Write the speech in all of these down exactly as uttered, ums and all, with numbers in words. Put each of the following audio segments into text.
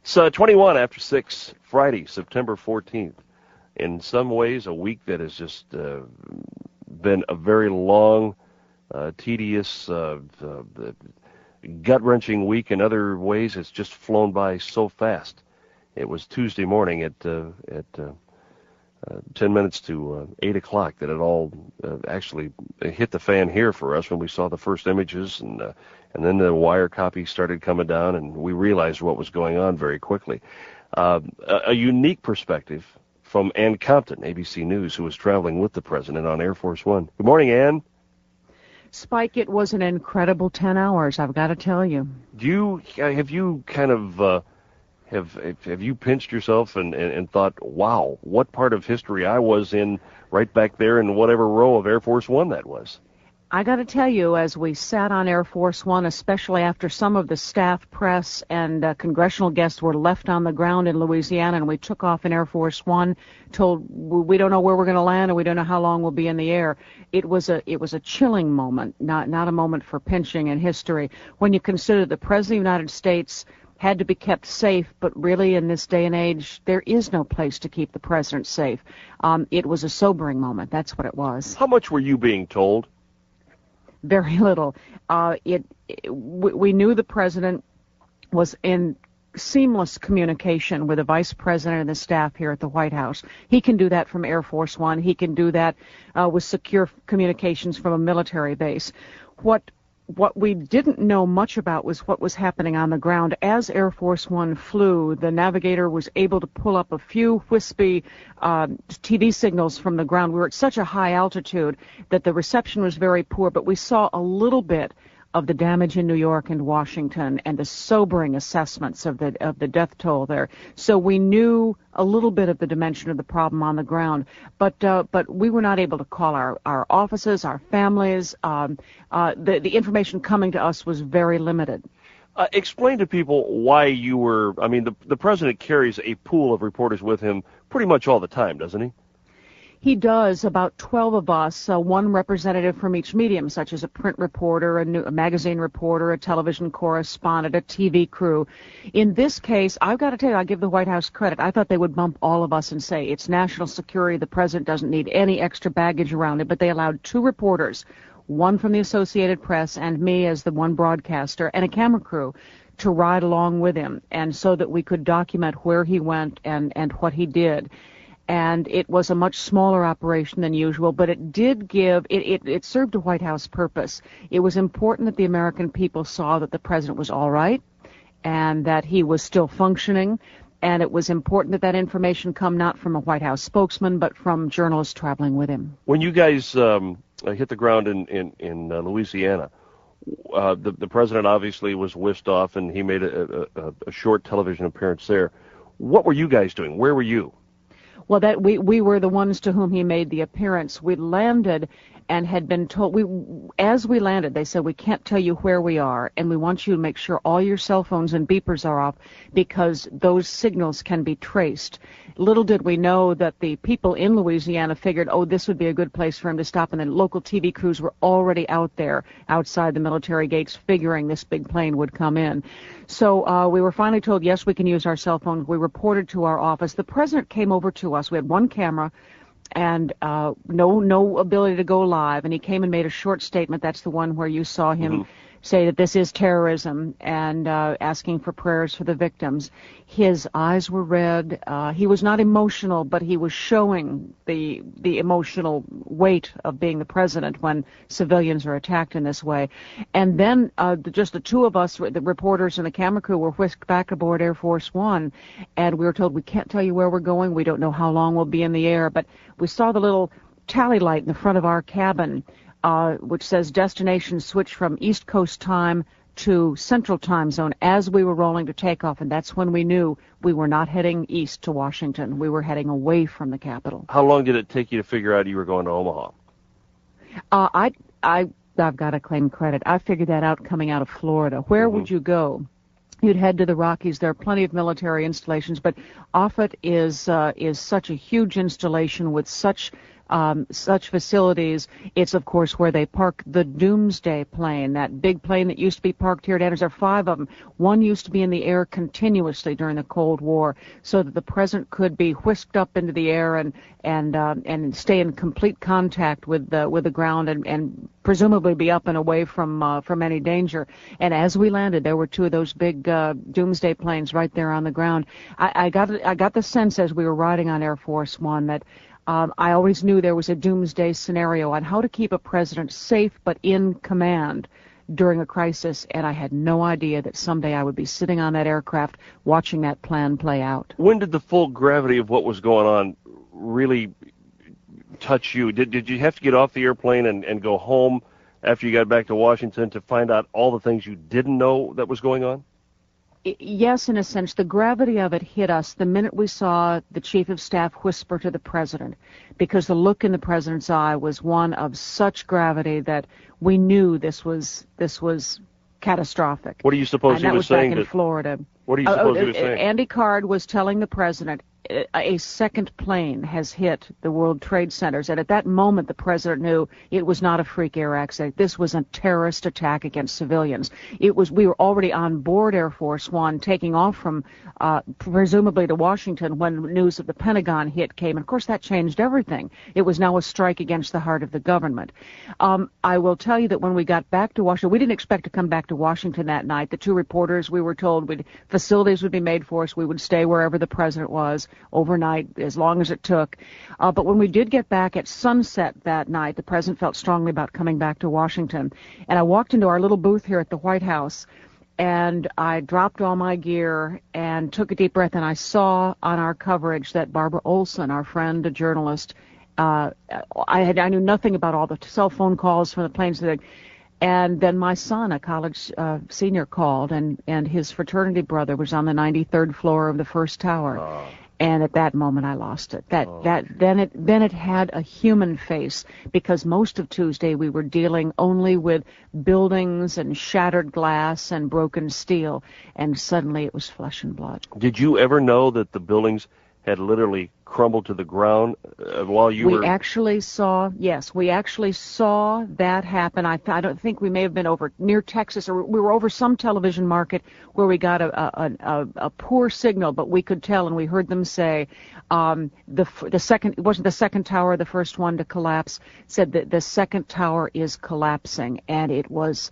It's uh, twenty-one after six, Friday, September fourteenth. In some ways, a week that has just uh, been a very long, uh, tedious, uh, uh, gut-wrenching week. In other ways, it's just flown by so fast. It was Tuesday morning at uh, at uh, uh, ten minutes to uh, eight o'clock that it all uh, actually hit the fan here for us when we saw the first images, and uh, and then the wire copy started coming down, and we realized what was going on very quickly. Uh, a, a unique perspective from Ann Compton, A B C News, who was traveling with the president on Air Force One. Good morning, Ann. Spike, it was an incredible ten hours, I've got to tell you. Do you have you kind of uh, have have you pinched yourself and, and, and thought, wow, what part of history I was in right back there in whatever row of Air Force One that was? I got to tell you, as we sat on Air Force One, especially after some of the staff, press, and uh, congressional guests were left on the ground in Louisiana, and we took off in Air Force One, told we don't know where we're going to land, and we don't know how long we'll be in the air. It was a it was a chilling moment, not not a moment for pinching in history. When you consider the President of the United States had to be kept safe, but really in this day and age, there is no place to keep the president safe. Um, it was a sobering moment. That's what it was. How much were you being told? Very little. Uh, it, it we, we knew the president was in seamless communication with the vice president and the staff here at the White House. He can do that from Air Force One. He can do that uh, with secure communications from a military base. What What we didn't know much about was what was happening on the ground. As Air Force One flew, the navigator was able to pull up a few wispy uh, T V signals from the ground. We were at such a high altitude that the reception was very poor, but we saw a little bit of the damage in New York and Washington and the sobering assessments of the of the death toll there. So we knew a little bit of the dimension of the problem on the ground, but uh, but we were not able to call our, our offices, our families. Um, uh, the, the information coming to us was very limited. Uh, explain to people why you were, I mean, the, the president carries a pool of reporters with him pretty much all the time, doesn't he? He does, about twelve of us, uh, one representative from each medium, such as a print reporter, a, new, a magazine reporter, a television correspondent, a T V crew. In this case, I've got to tell you, I give the White House credit. I thought they would bump all of us and say, it's national security, the president doesn't need any extra baggage around it, but they allowed two reporters, one from the Associated Press and me as the one broadcaster, and a camera crew to ride along with him, and so that we could document where he went and, and what he did. And it was a much smaller operation than usual, but it did give, it, it, it served a White House purpose. It was important that the American people saw that the president was all right and that he was still functioning, and it was important that that information come not from a White House spokesman, but from journalists traveling with him. When you guys um, hit the ground in, in, in uh, Louisiana, uh, the, the president obviously was whisked off, and he made a, a, a short television appearance there. What were you guys doing? Where were you? Well, that we, we were the ones to whom he made the appearance. We landed and had been told, we as we landed, they said, we can't tell you where we are, and we want you to make sure all your cell phones and beepers are off because those signals can be traced. Little did we know that the people in Louisiana figured, oh, this would be a good place for him to stop, and then local T V crews were already out there outside the military gates figuring this big plane would come in. So uh, we were finally told, yes, we can use our cell phones. We reported to our office. The president came over to us. We had one camera and uh, no no ability to go live, and he came and made a short statement. That's the one where you saw him mm-hmm. say that this is terrorism and uh, asking for prayers for the victims. His eyes were red. Uh, he was not emotional, but he was showing the the emotional weight of being the president when civilians are attacked in this way. And then uh, just the two of us, the reporters and the camera crew, were whisked back aboard Air Force One, and we were told, we can't tell you where we're going. We don't know how long we'll be in the air, but we saw the little tally light in the front of our cabin, uh, which says destination switch from East Coast time to Central Time Zone as we were rolling to takeoff, and that's when we knew we were not heading east to Washington. We were heading away from the capital. How long did it take you to figure out you were going to Omaha? Uh, I, I, I've got to claim credit. I figured that out coming out of Florida. Where mm-hmm. would you go? You'd head to the Rockies. There are plenty of military installations, but Offutt is uh, is such a huge installation with such um, such facilities. It's, of course, where they park the Doomsday plane, that big plane that used to be parked here at Andrews. There are five of them. One used to be in the air continuously during the Cold War so that the president could be whisked up into the air and and uh, and stay in complete contact with the with the ground and, and presumably be up and away from uh, from any danger. And as we landed, there were two of those big uh, Doomsday planes right there on the ground. I, I got I got the sense as we were riding on Air Force One that um, I always knew there was a doomsday scenario on how to keep a president safe but in command during a crisis, and I had no idea that someday I would be sitting on that aircraft watching that plan play out. When did the full gravity of what was going on really touch you? Did did you have to get off the airplane and, and go home after you got back to Washington to find out all the things you didn't know that was going on? Yes, in a sense. The gravity of it hit us the minute we saw the chief of staff whisper to the president, because the look in the president's eye was one of such gravity that we knew this was this was catastrophic. What do you suppose and he that was, was saying? Back in to, Florida. What do you suppose uh, he was saying? Andy Card was telling the president a second plane has hit the World Trade Centers, and at that moment the president knew it was not a freak air accident. This was a terrorist attack against civilians. It was we were already on board Air Force One, taking off from uh, presumably to Washington when news of the Pentagon hit came. And of course, that changed everything. It was now a strike against the heart of the government. Um, I will tell you that when we got back to Washington, we didn't expect to come back to Washington that night. The two reporters, we were told we'd, facilities would be made for us. We would stay wherever the president was overnight, as long as it took. Uh, but when we did get back at sunset that night, the president felt strongly about coming back to Washington. And I walked into our little booth here at the White House, and I dropped all my gear and took a deep breath, and I saw on our coverage that Barbara Olson, our friend, a journalist, uh, I had I knew nothing about all the cell phone calls from the planes. And then my son, a college uh, senior, called, and, and his fraternity brother was on the ninety-third floor of the first tower. Oh. And at that moment, I lost it. That Oh. that then it then it had a human face, because most of Tuesday we were dealing only with buildings and shattered glass and broken steel, and suddenly it was flesh and blood. Did you ever know that the buildings had literally crumbled to the ground uh, while you we were... We actually saw, yes, we actually saw that happen. I, I don't think we may have been over near Texas, or we were over some television market where we got a, a, a, a poor signal, but we could tell, and we heard them say um, the the second, it wasn't the second tower, the first one to collapse, said that the second tower is collapsing, and it was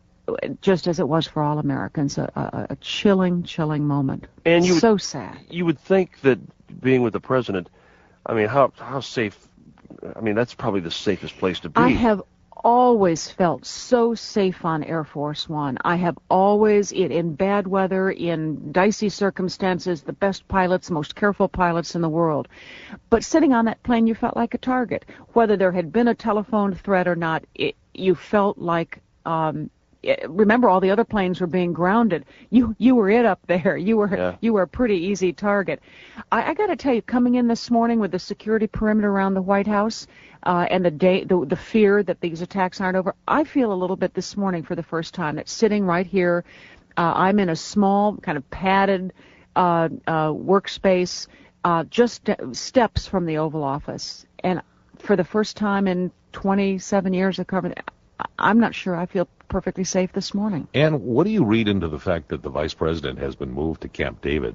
just as it was for all Americans, a, a, a chilling, chilling moment. And you so would, sad. You would think that being with the president, I mean, how how safe? I mean, that's probably the safest place to be. I have always felt so safe on Air Force One. I have always, in, in bad weather, in dicey circumstances, the best pilots, most careful pilots in the world. But sitting on that plane, you felt like a target. Whether there had been a telephone threat or not, it, you felt like... Um, Remember, all the other planes were being grounded. You you were it up there. You were yeah. you were a pretty easy target. I, I got to tell you, coming in this morning with the security perimeter around the White House uh, and the day the, the fear that these attacks aren't over, I feel a little bit this morning for the first time that sitting right here, uh, I'm in a small kind of padded uh, uh, workspace, uh, just steps from the Oval Office, and for the first time in twenty-seven years of covering, I'm not sure I feel perfectly safe this morning. And what do you read into the fact that the vice president has been moved to Camp David?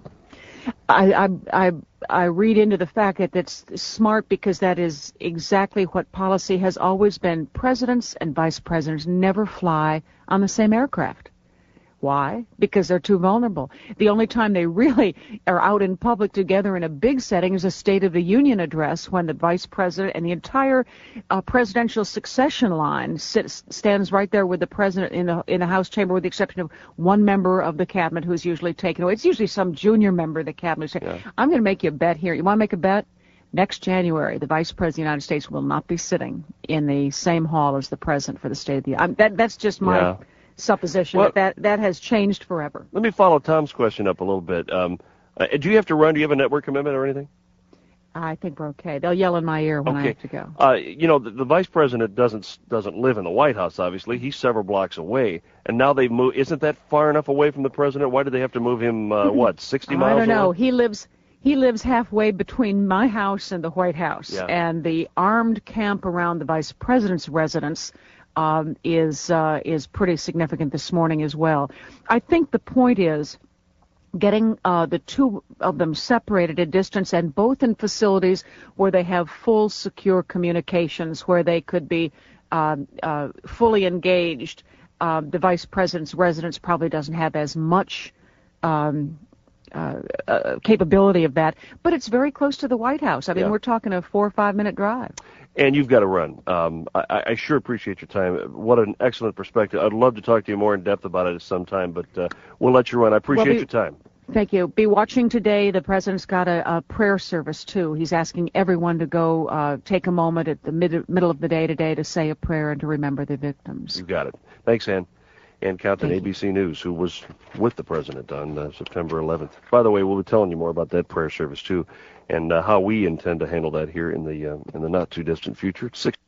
I I I, I read into the fact that that's smart, because that is exactly what policy has always been. Presidents and vice presidents never fly on the same aircraft. Why? Because they're too vulnerable. The only time they really are out in public together in a big setting is a State of the Union address, when the vice president and the entire uh, presidential succession line sits, stands right there with the president in the in the House chamber, with the exception of one member of the cabinet who's usually taken away. It's usually some junior member of the cabinet. Yeah. I'm going to make you a bet here. You want to make a bet? Next January, the Vice President of the United States will not be sitting in the same hall as the President for the State of the Union. That, that's just my... Yeah. supposition well, that, that that has changed forever. Let me follow Tom's question up a little bit. Um, uh, do you have to run? Do you have a network commitment or anything? I think we're okay. They'll yell in my ear when okay. I have to go. Uh, you know, the, the vice president doesn't doesn't live in the White House. Obviously, he's several blocks away, and now they move. Isn't that far enough away from the president? Why did they have to move him? Uh, what, sixty miles? I don't know. away? He lives. He lives halfway between my house and the White House, Yeah. and the armed camp around the vice president's residence um, is uh, is pretty significant this morning as well. I think the point is getting uh, the two of them separated at distance and both in facilities where they have full secure communications, where they could be uh, uh, fully engaged. Uh, the vice president's residence probably doesn't have as much um, uh, uh, capability of that, but it's very close to the White House. I mean, Yeah. we're talking a four or five minute drive. And you've got to run. Um, I, I sure appreciate your time. What an excellent perspective. I'd love to talk to you more in depth about it at some time, but uh, we'll let you run. I appreciate Well, we- your time. Thank you. Be watching today. The president's got a, a prayer service, too. He's asking everyone to go uh, take a moment at the mid- middle of the day today to say a prayer and to remember the victims. You got it. Thanks, Ann. Ann Compton, Thank A B C News, who was with the president on uh, September eleventh. By the way, we'll be telling you more about that prayer service, too, and uh, how we intend to handle that here in the uh, in the not-too-distant future. Six